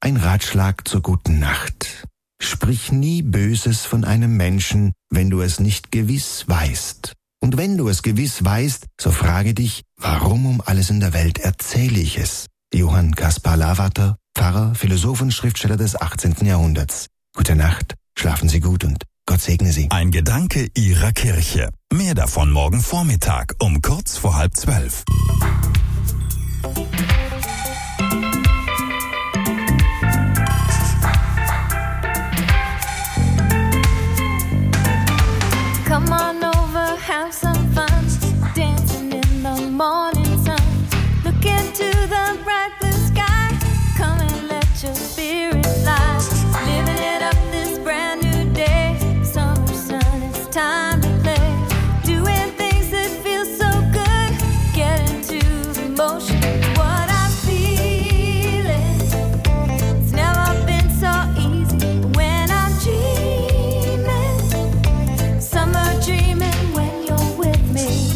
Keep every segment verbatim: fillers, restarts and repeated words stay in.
ein Ratschlag zur guten Nacht. Sprich nie Böses von einem Menschen, wenn du es nicht gewiss weißt. Und wenn du es gewiss weißt, so frage dich, warum um alles in der Welt erzähle ich es? Johann Caspar Lavater, Pfarrer, Philosoph und Schriftsteller des achtzehnten Jahrhunderts. Gute Nacht, schlafen Sie gut und Gott segne Sie. Ein Gedanke Ihrer Kirche. Mehr davon morgen Vormittag um kurz vor halb zwölf. Come on over, have some fun, dancing in the morning sun. Look into the bright blue sky, come and let your spirit fly. Living it up this brand new day, summer sun, it's time to play. Doing things that feel so good, get into the motion. What I'm feeling, it's never been so easy when I'm dreaming. Summer dreaming when you're with me.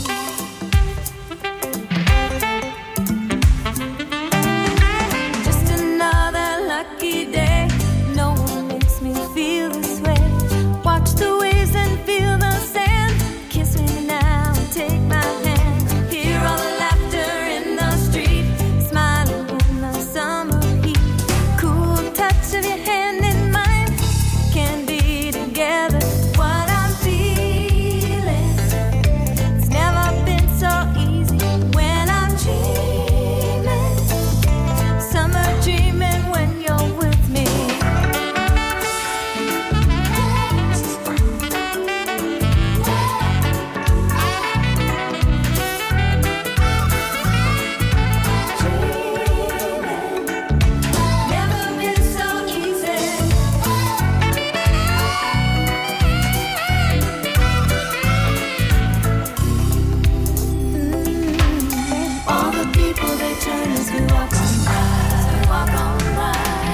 Just another lucky day. No one makes me feel this way. Watch the waves and feel the sand. Kiss me now and take my hand. Hear all the laughter in the street. Smiling in the summer heat. Cool touch of your hand in mine. Can be together. What I'm feeling, it's never been so easy when I'm dreaming. Summer dreaming when you're with me. Never been so easy. All the people they turn as we walk on by, walk on by.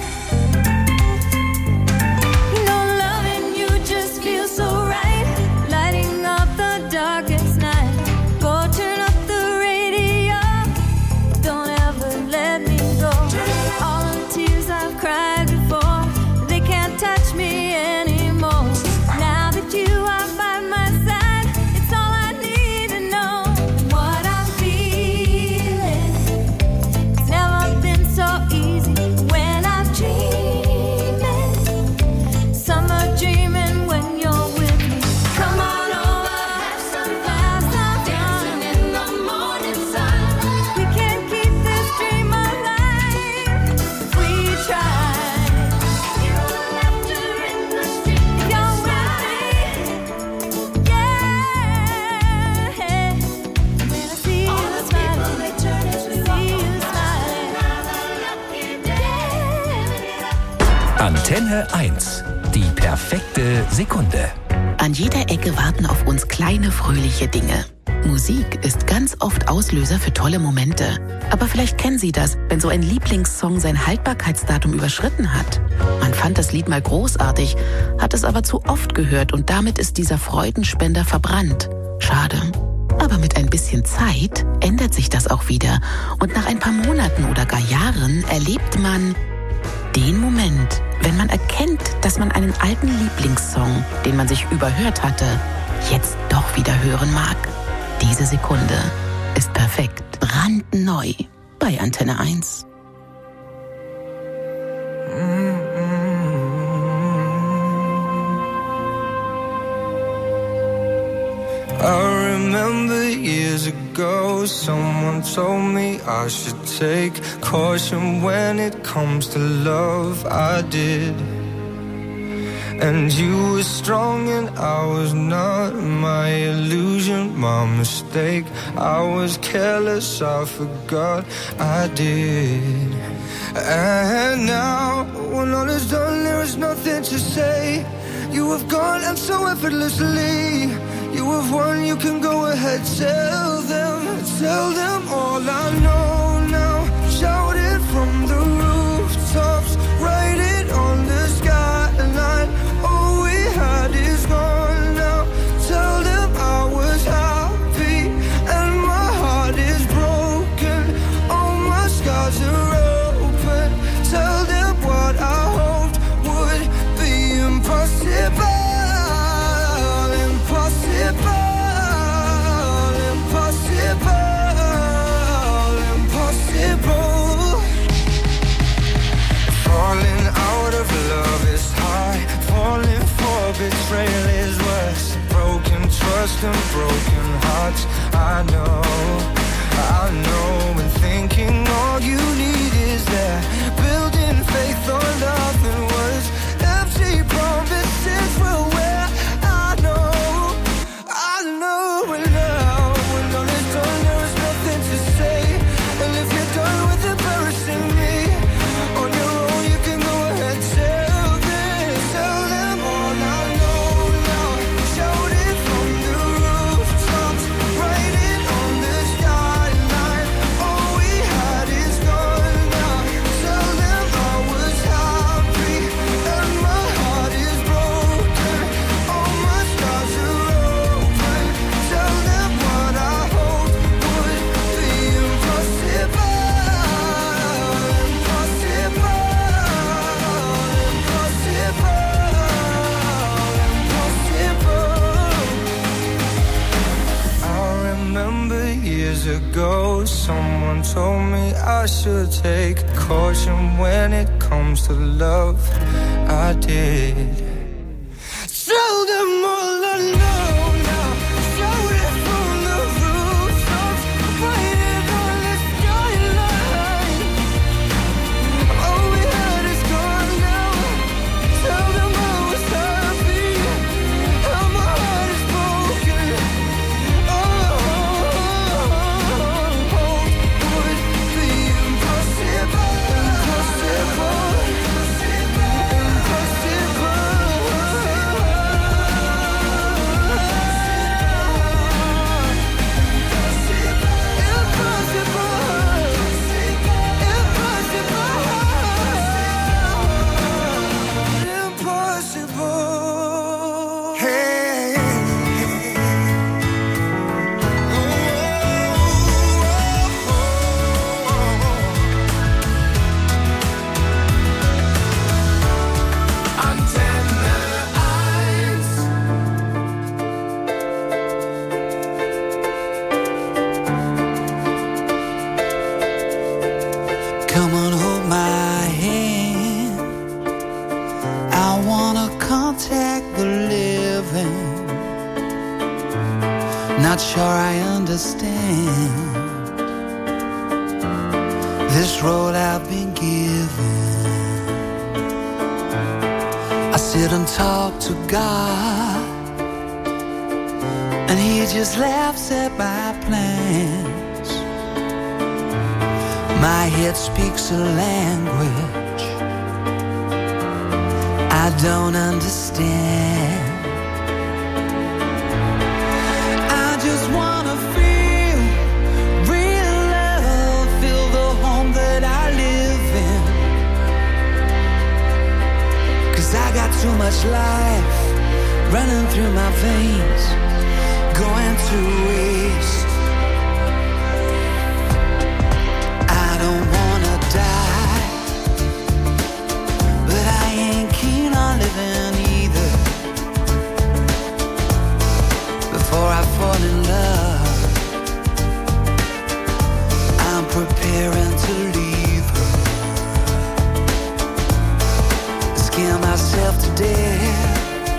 You know, loving you just feels so right, lighting up the darkest night. Go turn up the radio, don't ever let me go. All the tears I've cried before, they can't touch me anymore. Now that you are by my side, it's all I need to know. What I'm feeling, it's never been so easy when I'm dreaming. Summer dreaming when you're with me. Come on over, have some fun, dancing in the morning sun. We can keep this dream alive if we try. Hear all the laughter in the street. If you're with me, yeah. When I see you smiling, they turn as we see you smiling. Another lucky day. Antenne eins. Die perfekte Sekunde. An jeder Ecke warten auf uns kleine, fröhliche Dinge. Musik ist ganz oft Auslöser für tolle Momente. Aber vielleicht kennen Sie das, wenn so ein Lieblingssong sein Haltbarkeitsdatum überschritten hat. Man fand das Lied mal großartig, hat es aber zu oft gehört und damit ist dieser Freudenspender verbrannt. Schade. Aber mit ein bisschen Zeit ändert sich das auch wieder. Und nach ein paar Monaten oder gar Jahren erlebt man den Moment, wenn man erkennt, dass man einen alten Lieblingssong, den man sich überhört hatte, jetzt doch wieder hören mag. Diese Sekunde ist perfekt. Brandneu bei Antenne eins. I remember years ago, someone told me I should take caution when it comes to love. I did. And you were strong and I was not. My illusion, my mistake. I was careless, I forgot I did. And now, when all is done, there is nothing to say. You have gone and so effortlessly. You have won, you can go ahead, tell them, tell them all I know now. Shout it from the rooftops, write it on the skyline. All we had is gone now. Tell them I was happy and my heart is broken. All my scars are open. Tell them and broken hearts. I know, I know, and thinking all you need is that building faith on nothing was empty promises will wear. I know, I know, and now when all is done there is nothing to say. And if you're done with embarrassing me on your own, you can go ahead, tell them, tell them all I know now. Shout it from the rooftops, write it on the skyline. All we had is gone now. Tell them I was happy and my heart is broken. All my scars are open. Tell them what I hoped would be impossible. Impossible. Impossible. Impossible. I remember years ago, someone told me I should take caution when it comes to love. I did. Tell them all I know now. Shout it from the rooftops, write it on the skyline. All we had is gone now. Tell them I was happy and my heart is broken. Oh, would be impossible. Impossible. Impossible. Hey. Come on, hold my hand. I wanna contact the living. Not sure I understand this road I've been given. I sit and talk to God, and He just laughs at my plans. My head speaks a language I don't understand. I just wanna feel real love, feel the home that I live in. 'Cause I got too much life running through my veins, going to waste. I don't wanna die, but I ain't keen on living either. Before I fall in love, I'm preparing to leave her. Scare myself to death.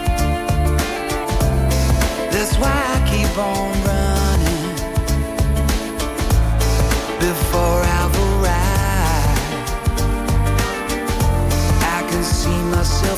That's why I keep on running. Before I've arrived, I can see myself